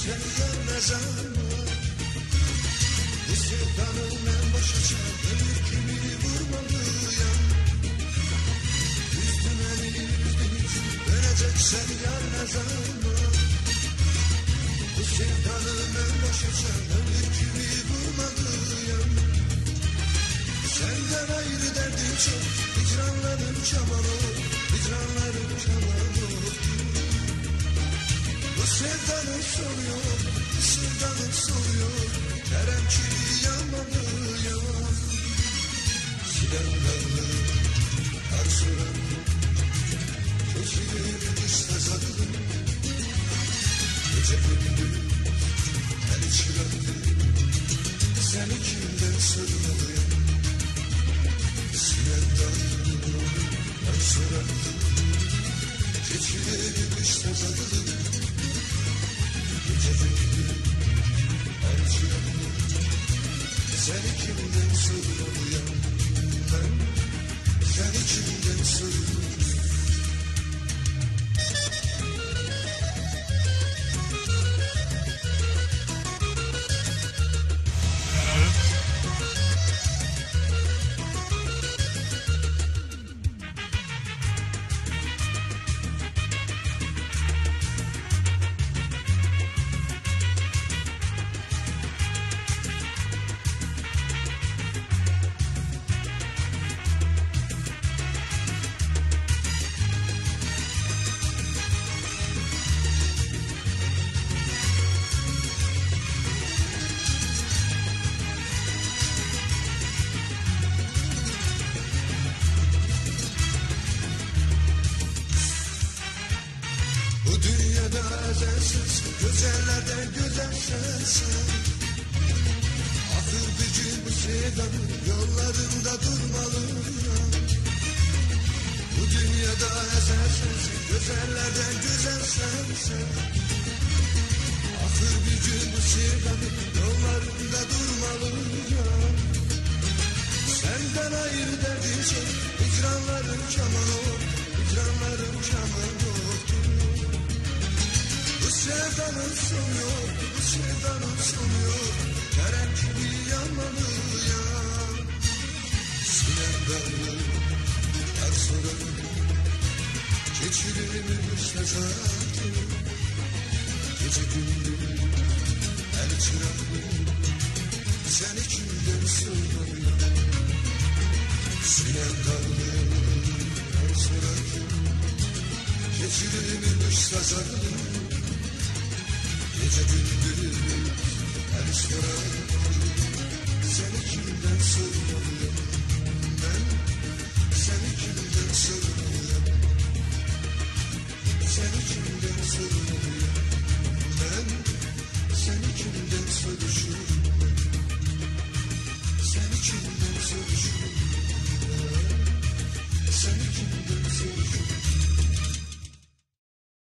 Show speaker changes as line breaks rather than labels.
seni yar ne zaman? Bu sevdanın en başa çaldığını kimi vurmalıyım? Üzdün beni üzdün hiç, dönecek seni yar ne zaman? Bu sevdanın en başa çaldığını kimi vurmalıyım? Senden ayrı derdim çok, hicranların çaman olur, hicranların çaman olur. Bu sevdanın sonu yok, bu sevdanın sonu yok, kerem kiri yanmalıyım. Silenlerle her suratım, keçilir işte zadım. Gece gündüz, el çıraktım, seni kimden sırmalıyım? Silenlerle her suratım, keçilir işte zadım. Gece gündüz, el çıraktım, seni kimden sırmalıyım? Ben seni kimden sırmalıyım? Bu dünyada ezelsiz, güzellerden güzel sensin. Ahır gücü bu sevdanın yollarında durmalıyım. Bu dünyada ezelsiz, güzellerden güzel sensin. Ahır gücü bu sevdanın yollarında durmalıyım. Senden ayrı derdim çok, hicranların çaman olur, hicranların çaman olur. Bu sevdanın sonu yok, bu sevdanın sonu yok, kerem gibi yanmalıyım. Silenlerle her sorun, geçirilmiş zaten. Gece gündüz, el çıraklı, seni kimden sırmalıyım? Silenlerle her sorun, geçirilmiş zaten. Gece gündüz her soran, seni kimden sırmalıyım? Ben seni kimden sırmalıyım? Seni kimden sırmalıyım? Ben seni kimden sırışırım? Seni kimden sırışırım? Seni kimden sırışırım?